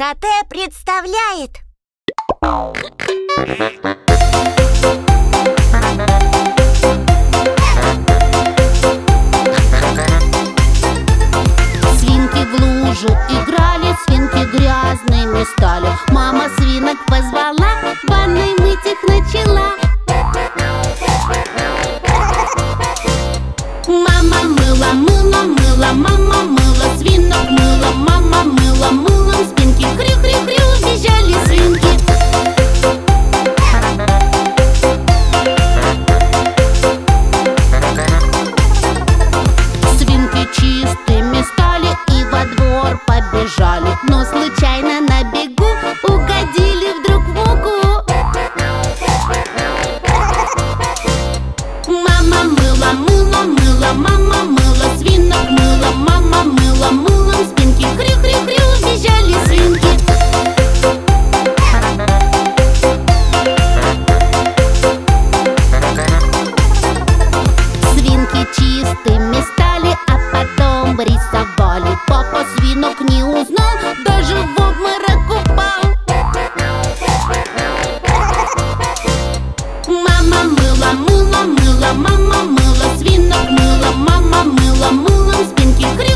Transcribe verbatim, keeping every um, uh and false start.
ДКТ представляет Свинки в лужу играли, свинки грязными стали. Мама свинок позвала, в ванной мыть их начала. Мама мыла, мыла, мыла, мама мыла, свинок мыла, мама мыла, мылом спинки. Хрю-хрю-хрю визжали свинки. Свинки чистыми стали и во двор побежали, но случайно на бегу угодили вдруг в муку. Мама мыла, мыла, мыла, мама мыла, свинок мыла, мама мыла, мылом спинки. Хрю-хрю-хрю визжали свинки. Свинки чистыми стали, а потом рисовали. Папа свинок не узнал, даже в обморок упал. Мама мыла, мыла, мыла, мама мыла, свинок мыла, мама мыла, мылом спинки.